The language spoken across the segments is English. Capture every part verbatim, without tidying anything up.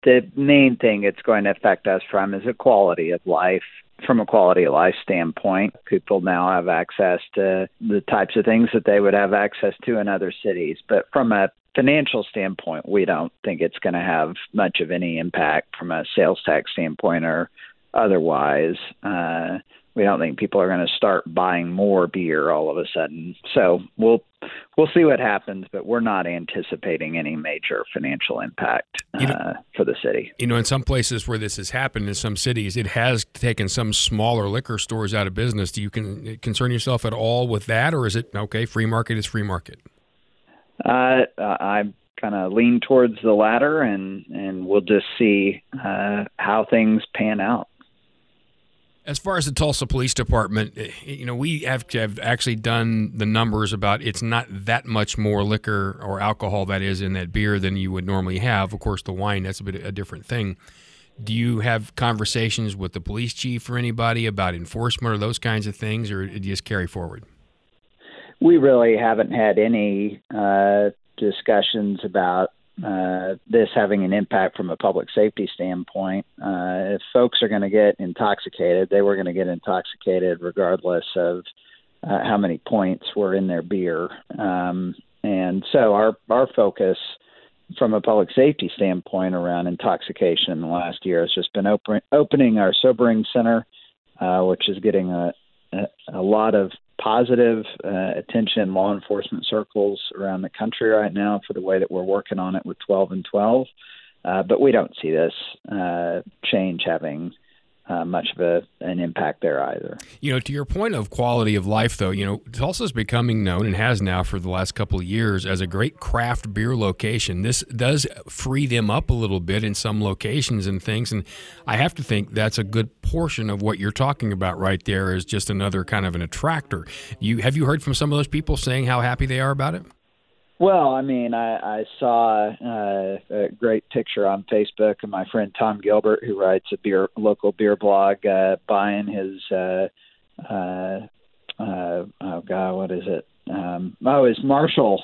the main thing it's going to affect us from is a quality of life. From a quality of life standpoint, people now have access to the types of things that they would have access to in other cities. But from a financial standpoint, we don't think it's going to have much of any impact from a sales tax standpoint or otherwise. Uh, we don't think people are going to start buying more beer all of a sudden. So we'll we'll see what happens, but we're not anticipating any major financial impact uh, you know, for the city. You know, in some places where this has happened, in some cities, it has taken some smaller liquor stores out of business. Do you con- concern yourself at all with that, or is it, okay, free market is free market? Uh, I kind of lean towards the latter, and, and we'll just see uh, how things pan out. As far as the Tulsa Police Department, you know, we have, have actually done the numbers about it's not that much more liquor or alcohol that is in that beer than you would normally have. Of course, the wine, that's a bit a different thing. Do you have conversations with the police chief or anybody about enforcement or those kinds of things, or do you just carry forward? We really haven't had any uh, discussions about Uh, this having an impact from a public safety standpoint. Uh, if folks are going to get intoxicated, they were going to get intoxicated regardless of uh, how many points were in their beer. Um, and so our, our focus from a public safety standpoint around intoxication in the last year has just been open, opening our sobering center, uh, which is getting a, a, a lot of positive uh, attention in law enforcement circles around the country right now for the way that we're working on it with twelve and twelve. Uh, but we don't see this uh, change having uh, much of a, an impact there either. You know, to your point of quality of life, though, you know, Tulsa's becoming known and has now for the last couple of years as a great craft beer location. This does free them up a little bit in some locations and things. And I have to think that's a good portion of what you're talking about right there is just another kind of an attractor. You have you heard from some of those people saying how happy they are about it? Well, I mean, I, I saw uh, a great picture on Facebook of my friend Tom Gilbert, who writes a beer local beer blog, uh, buying his, uh, uh, uh, oh God, what is it? Um, oh, his Marshall,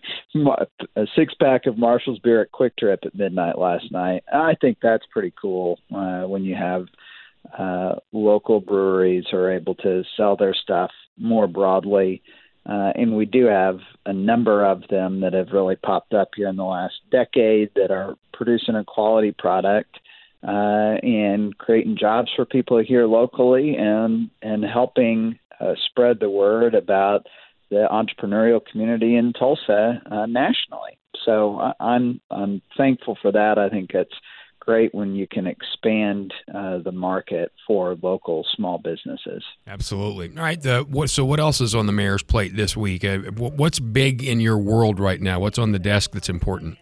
a six-pack of Marshall's beer at Quick Trip at midnight last night. I think that's pretty cool uh, when you have uh, local breweries who are able to sell their stuff more broadly. Uh, and we do have a number of them that have really popped up here in the last decade that are producing a quality product uh, and creating jobs for people here locally and, and helping uh, spread the word about the entrepreneurial community in Tulsa uh, nationally. So I, I'm I'm thankful for that. I think it's great when you can expand uh, the market for local small businesses. Absolutely. All right. The, what, so what else is on the mayor's plate this week? Uh, what's big in your world right now? What's on the desk that's important?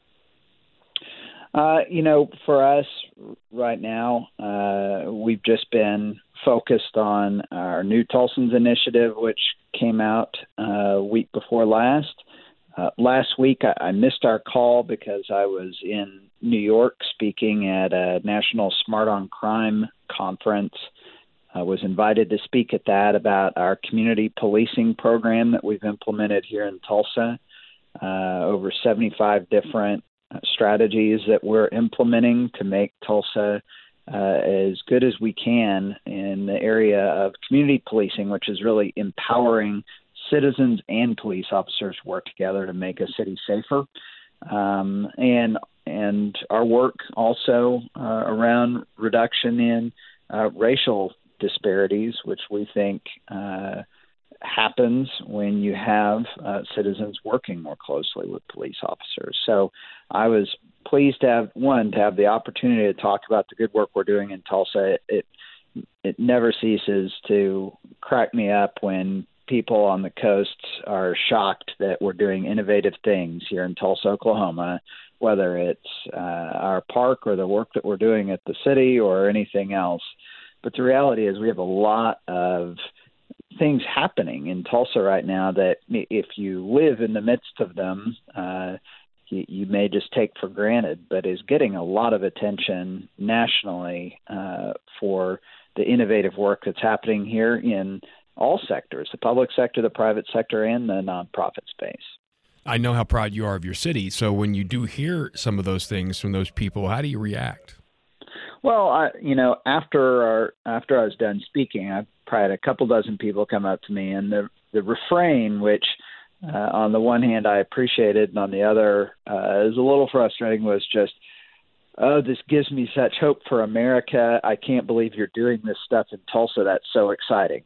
Uh, you know, for us right now, uh, we've just been focused on our New Tulsans initiative, which came out uh, week before last. Uh, last week, I, I missed our call because I was in New York speaking at a National Smart on Crime conference. I was invited to speak at that about our community policing program that we've implemented here in Tulsa. Uh, over seventy-five different strategies that we're implementing to make Tulsa uh, as good as we can in the area of community policing, which is really empowering citizens and police officers work together to make a city safer. Um, and and our work also uh, around reduction in uh, racial disparities, which we think uh, happens when you have uh, citizens working more closely with police officers. So I was pleased to have, one, to have the opportunity to talk about the good work we're doing in Tulsa. It, it, it never ceases to crack me up when people on the coasts are shocked that we're doing innovative things here in Tulsa, Oklahoma, whether it's uh, our park or the work that we're doing at the city or anything else. But the reality is we have a lot of things happening in Tulsa right now that if you live in the midst of them, uh, you, you may just take for granted, but is getting a lot of attention nationally uh, for the innovative work that's happening here in all sectors, the public sector, the private sector, and the nonprofit space. I know how proud you are of your city. So when you do hear some of those things from those people, how do you react? Well, I, you know, after our, after I was done speaking, I probably had a couple dozen people come up to me, and the the refrain, which uh, on the one hand I appreciated, and on the other uh, is a little frustrating, was just, "Oh, this gives me such hope for America. I can't believe you're doing this stuff in Tulsa. That's so exciting."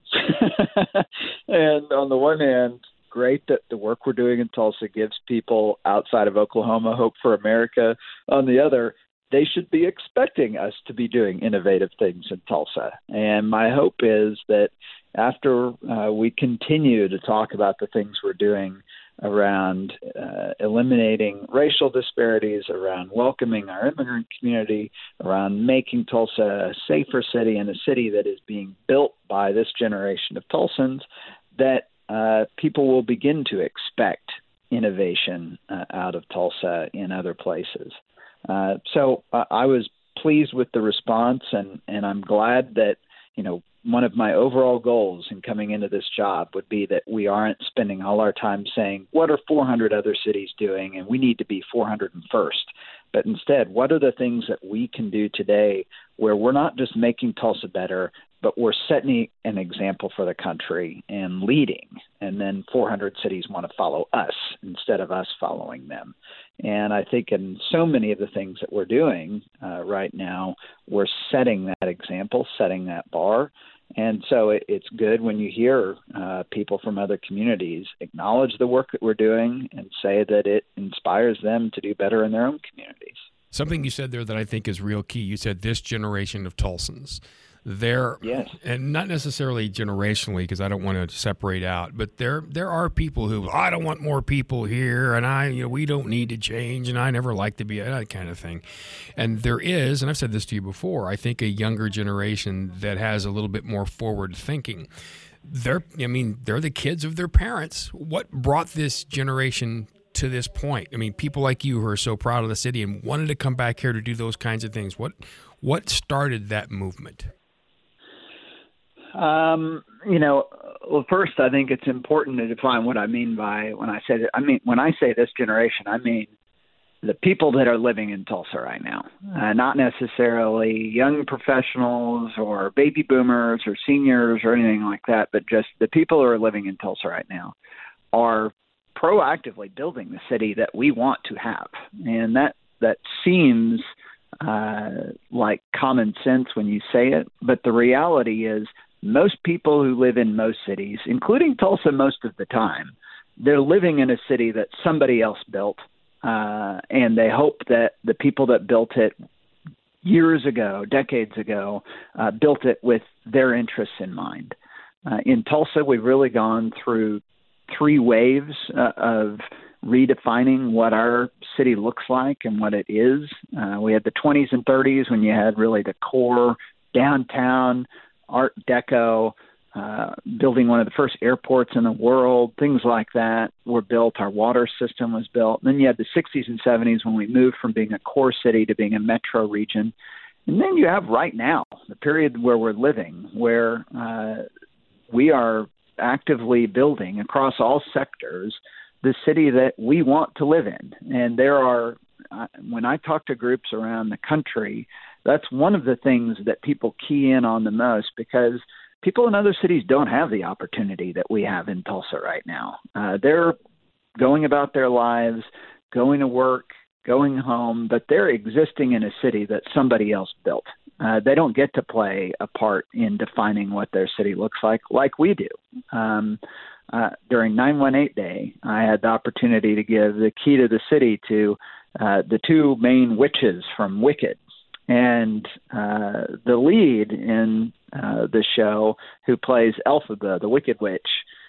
And on the one hand, great that the work we're doing in Tulsa gives people outside of Oklahoma hope for America. On the other, they should be expecting us to be doing innovative things in Tulsa. And my hope is that after uh, we continue to talk about the things we're doing around uh, eliminating racial disparities, around welcoming our immigrant community, around making Tulsa a safer city and a city that is being built by this generation of Tulsans, that uh, people will begin to expect innovation uh, out of Tulsa in other places. Uh, so uh, I was pleased with the response, and, and I'm glad that, you know, one of my overall goals in coming into this job would be that we aren't spending all our time saying, what are four hundred other cities doing, and we need to be four hundred first. But instead, what are the things that we can do today where we're not just making Tulsa better, but we're setting an example for the country and leading. And then four hundred cities want to follow us instead of us following them. And I think in so many of the things that we're doing uh, right now, we're setting that example, setting that bar. And so it, it's good when you hear uh, people from other communities acknowledge the work that we're doing and say that it inspires them to do better in their own communities. Something you said there that I think is real key. You said this generation of Tulsans. There, yes. And not necessarily generationally, because I don't want to separate out, but there there are people who, I don't want more people here, and I, you know, we don't need to change, and I never like to be that kind of thing. And there is, and I've said this to you before, I think a younger generation that has a little bit more forward thinking. They're, I mean, they're the kids of their parents. What brought this generation to this point? I mean, people like you who are so proud of the city and wanted to come back here to do those kinds of things. What what started that movement? Um, you know, well, first, I think it's important to define what I mean by when I say that. I mean, when I say this generation, I mean the people that are living in Tulsa right now, uh, not necessarily young professionals or baby boomers or seniors or anything like that, but just the people who are living in Tulsa right now are proactively building the city that we want to have. And that, that seems uh, like common sense when you say it, but the reality is most people who live in most cities, including Tulsa most of the time, they're living in a city that somebody else built, uh, and they hope that the people that built it years ago, decades ago, uh, built it with their interests in mind. Uh, in Tulsa, we've really gone through three waves uh, of redefining what our city looks like and what it is. Uh, we had the twenties and thirties when you had really the core downtown, Art Deco, uh, building one of the first airports in the world, things like that were built. Our water system was built. And then you had the sixties and seventies when we moved from being a core city to being a metro region. And then you have right now, the period where we're living, where uh, we are actively building across all sectors the city that we want to live in. And there are, uh, when I talk to groups around the country, that's one of the things that people key in on the most, because people in other cities don't have the opportunity that we have in Tulsa right now. Uh, they're going about their lives, going to work, going home, but they're existing in a city that somebody else built. Uh, they don't get to play a part in defining what their city looks like, like we do. Um, uh, during nine one eight Day, I had the opportunity to give the key to the city to uh, the two main witches from Wicked. And uh, the lead in uh, the show, who plays Elphaba, the Wicked Witch,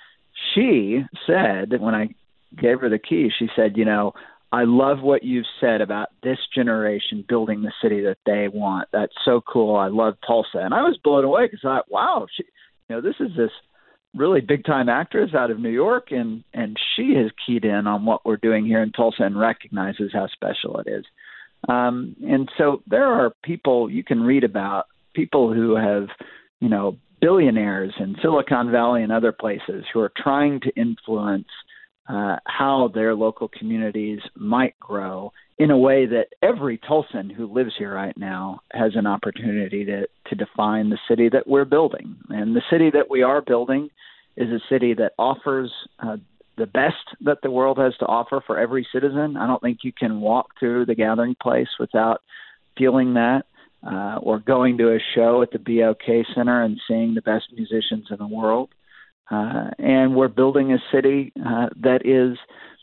she said, when I gave her the key, she said, you know, I love what you've said about this generation building the city that they want. That's so cool. I love Tulsa. And I was blown away because I thought, wow, she, you know, this is this really big-time actress out of New York, and, and she has keyed in on what we're doing here in Tulsa and recognizes how special it is. Um, and so there are people you can read about, people who have, you know, billionaires in Silicon Valley and other places who are trying to influence uh, how their local communities might grow in a way that every Tulsan who lives here right now has an opportunity to, to define the city that we're building. And the city that we are building is a city that offers uh, the best that the world has to offer for every citizen. I don't think you can walk through the Gathering Place without feeling that, uh, or going to a show at the B O K Center and seeing the best musicians in the world. Uh, and we're building a city uh, that is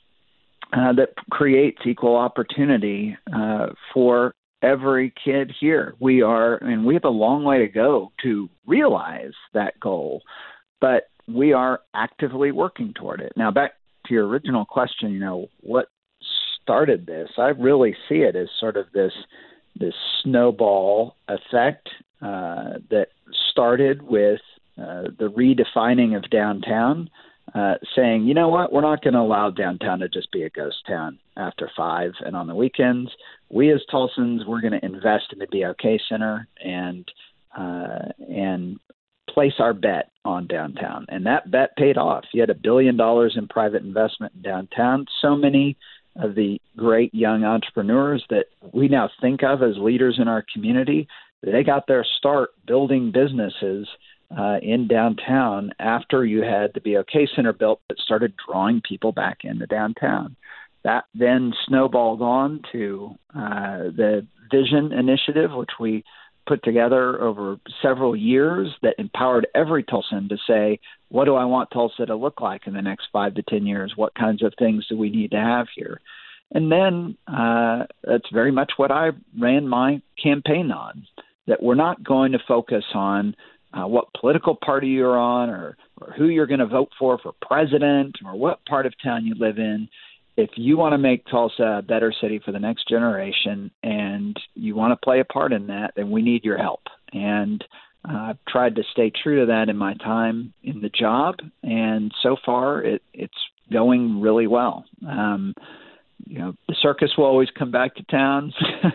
uh, that creates equal opportunity uh, for every kid here. We are, and we have a long way to go to realize that goal, but we are actively working toward it. Now, back to your original question, you know, what started this? I really see it as sort of this this snowball effect uh, that started with uh, the redefining of downtown, uh, saying, you know what, we're not going to allow downtown to just be a ghost town after five and on the weekends. We as Tulsans, we're going to invest in the B O K Center and uh, and place our bet on downtown. And that bet paid off. You had a billion dollars in private investment in downtown. So many of the great young entrepreneurs that we now think of as leaders in our community, they got their start building businesses uh, in downtown after you had the B O K Center built that started drawing people back into downtown. That then snowballed on to uh, the Vision Initiative, which we put together over several years that empowered every Tulsan to say, what do I want Tulsa to look like in the next five to ten years? What kinds of things do we need to have here? And then uh, that's very much what I ran my campaign on, that we're not going to focus on uh, what political party you're on or, or who you're going to vote for for president or what part of town you live in. If you want to make Tulsa a better city for the next generation and you want to play a part in that, then we need your help. And uh, I've tried to stay true to that in my time in the job. And so far, it, it's going really well. Um, you know, the circus will always come back to towns.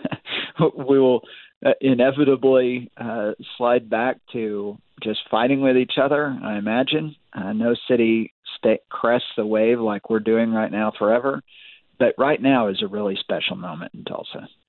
We will uh, inevitably uh, slide back to just fighting with each other, I imagine. Uh, no city stay, crests the wave like we're doing right now forever. But right now is a really special moment in Tulsa.